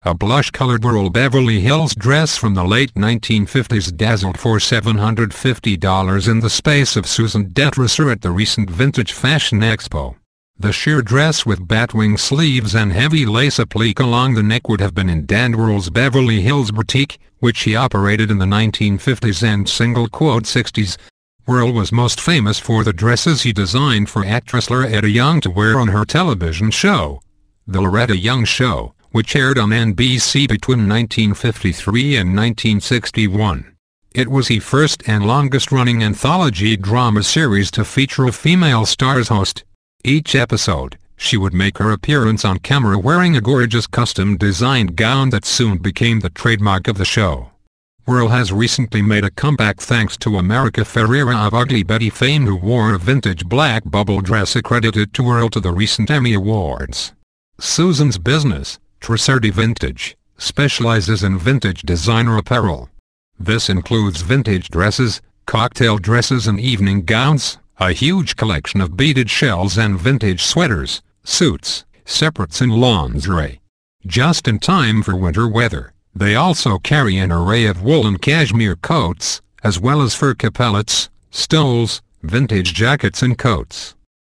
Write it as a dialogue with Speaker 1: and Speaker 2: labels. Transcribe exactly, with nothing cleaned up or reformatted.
Speaker 1: A blush-colored Whirl Beverly Hills dress from the late nineteen fifties dazzled for seven hundred fifty dollars in the space of Susan Detrisser at the recent Vintage Fashion Expo. The sheer dress with batwing sleeves and heavy lace applique along the neck would have been in Dan Whirl's Beverly Hills boutique, which he operated in the nineteen fifties and single-quote sixties. Whirl was most famous for the dresses he designed for actress Loretta Young to wear on her television show, The Loretta Young Show, which aired on N B C between nineteen fifty-three and nineteen sixty-one. It was the first and longest-running anthology drama series to feature a female star's host. Each episode, she would make her appearance on camera wearing a gorgeous custom-designed gown that soon became the trademark of the show. Whirl has recently made a comeback thanks to America Ferrera of Ugly Betty fame, who wore a vintage black bubble dress accredited to Whirl to the recent Emmy Awards. Susan's business, Tresardi Vintage, specializes in vintage designer apparel. This includes vintage dresses, cocktail dresses and evening gowns, a huge collection of beaded shells and vintage sweaters, suits, separates and lingerie. Just in time for winter weather, they also carry an array of wool and cashmere coats, as well as fur capellates, stoles, vintage jackets and coats.